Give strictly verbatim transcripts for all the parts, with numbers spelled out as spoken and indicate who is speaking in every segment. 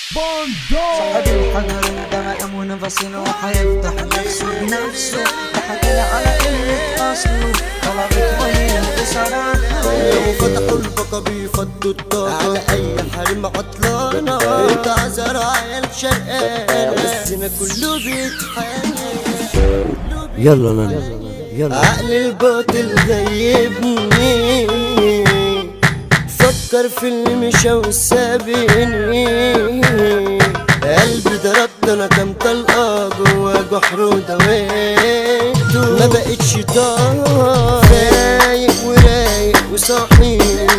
Speaker 1: صاحب الحجر الدائم ونفسنا وحيفتح نفسه بنفسه، ضحك على قلة أصله طلبت وين بصراحة.
Speaker 2: لو فتحوا البقى بيفضوا الطاقة على أي حريم عطلانة، اتعذر عيال شرقانة بسنا كله بيتحايل.
Speaker 3: يلا نانا يلا.
Speaker 2: عقل الباطل غيبني، فكر في اللي مشى وسابني. قلبي ضربت انا كام طلقة جوا جحر ودويته، ما بقتش طايق فايق ورايق وصاحي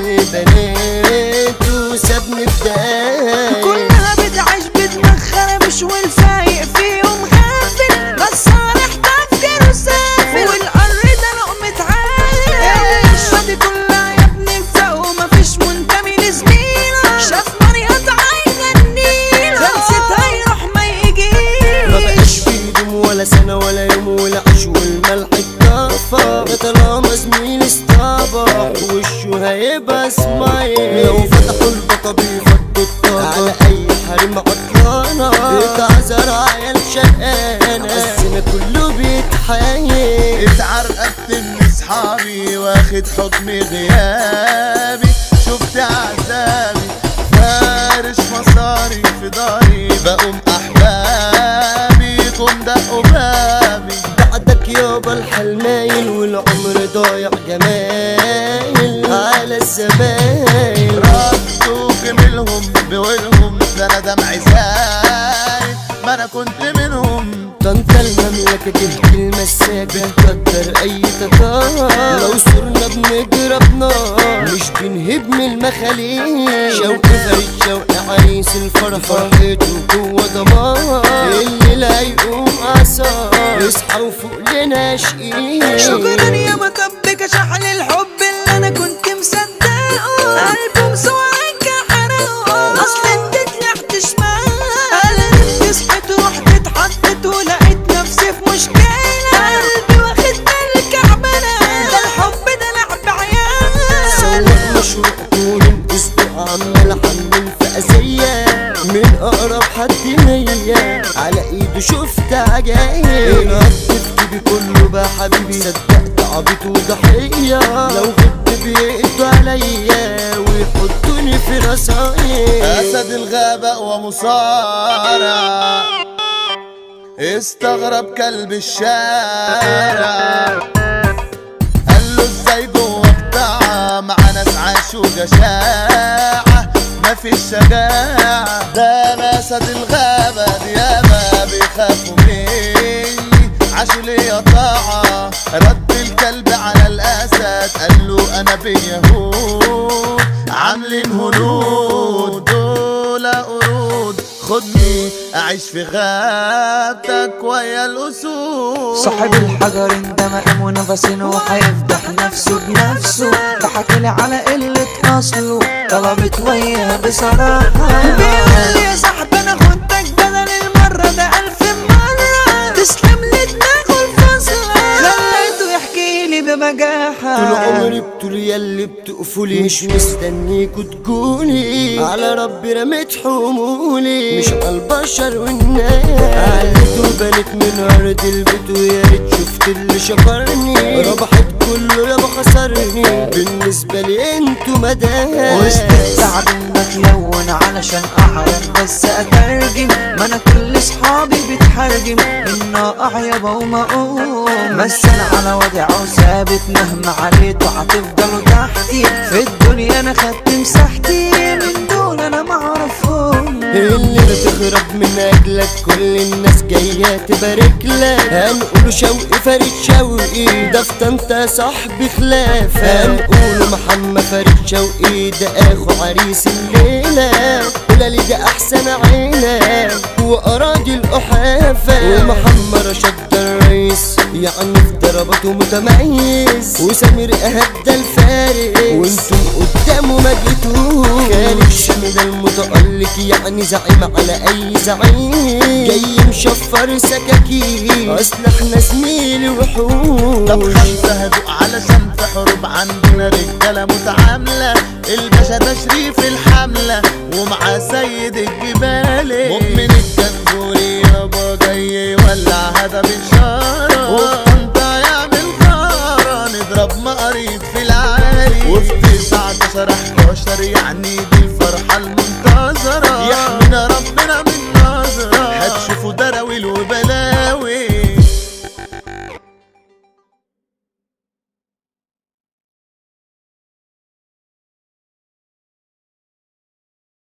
Speaker 2: بناته، سابني في دقايق.
Speaker 1: كلها بتعيش بدماغها مش والفايق فيهم غافل، بس صالح تفكيره سافل والقر ده لقمة عالي. الشادي كلها يا ابني فوق ومفيش منتمي لزميله، شاف مريض عين النيل خلصت هيروح ما يجيش.
Speaker 2: ما بقاش في دوم ولا سنة ولا يوم ولا عيش والملح اتطفى، ده طالما زميلي استبح وشه هيبقى سمايل. لو فتحوا البقى بيفضوا الطاقة على أي حريم عطلانة، اتعذر عيال شقانة بسنا كله بيتحايل.
Speaker 4: اتعرقبت من اصحابي واخد حكم غيابي، شفت عذابي فارش مصاري في داري، بقوم احبابي قوم دقوا بابي.
Speaker 2: بعدك يابا الحال مايل والعمر ضايع جمايل على الزمايل.
Speaker 4: ردوا جميلهم بولهم ده انا دمعي زايد، ما انا كنت منهم.
Speaker 2: ده انت المملكة جهد المساكة بتقدر اي تطار، لو صرنا بنضرب نار مش بنهب من المخاليق. شوقي فريد شوقي عريس الفرحة فرحته جوا دمار، اللي لا يقوم عصار يصحى وفوق لنا شقيق.
Speaker 1: شكرا يا مطبك شحن الحب اللي انا كنت مصدقه، قلبه مسوعك حرقه اصل انت طلعت شمال. قلبي صحيت ورحت اتحطت ولقيت نفسي في مشكلة، قلبي واخد بالكعبلة ده الحب ده لعب عيال.
Speaker 2: سواق مشروع طول الاسبوع عمال احمل في اذية من اقرب حد ليا، على ايده شفت عجايب. نطت جيبي كله بقى حبيبي، صدقت عبيط وضحية. لو غبت بيقضوا عليا ويحطوني في رصايب.
Speaker 4: اسد الغابة ومصارع استغرب كلب الشارع، قال له ازاي جوا بتاعة مع ناس عاشوا جشاعة مفيش شجاعة. ده انا اسد الغابة ديابة بيخافوا مني عاشوا ليا طاعة. رد الكلب على الاسد قال له انا بيهود عاملين هنود، دول قرود خدني اعيش في غابتك ويا الاسود.
Speaker 1: صاحب الحجر اندمق ونفسنا وحيفتح نفسه بنفسه، ضحك على قلة اصله طلبت وياه بصراحة. بيقول لي يا صاحبي انا خدتك بدل المرة ده الف مرة، تسلم لي دماغه الفاصلة خليته يحكي لي ببجاحة.
Speaker 2: طول عمري بطول ياللي بتقفولي، مش مستنيكوا تجولي، على ربي رميت حمولي مش على البشر والناس. علت وبنت من ارض البيت ويا ريت شفت اللي شكرني، ربحت كله يابا خسرني بالنسبة لي انتوا مدام.
Speaker 1: وسط التعب بتلون علشان احرم بس اترجم، ما انا كل صحابي بتحرجم انه اعيبه وما اقوم. بس انا على وضعه ثابت مهما عليته هتفضلوا تحتي، في الدنيا انا خدت مساحتي من دول انا معرفهم.
Speaker 2: اللي بتهرب من اجلك كل الناس جاية تبارك لك، هنقوله شوقي فريد شوقي ده في طنطا صاحبي خلاف، هنقوله محمد فريد شوقي ده اخو عريس الليلة، ولالي ده احسن عيلة واراضي القحافة. ومحمد رشاد ده الرئيس يعني في ضرباته متميز، وسمير اهدى الفارس وانتم قدامه ما جيتوش. خالد الشامي ده المتألق يعني زعيم على اي زعيم، جاي مشفر سكاكين اصل احنا زميلي وحوش.
Speaker 4: طب خمسة هدوء علشان في حروب عندنا رجالة متعاملة، الباشا ده شريف الحملة ومع سيد الجبالي، مؤمن الجنزوري يابا جاي يولع هذا بشارة، وانت يعمل خارة نضرب مقاريض في العالي، وفي تسعتاشر حداشر يعني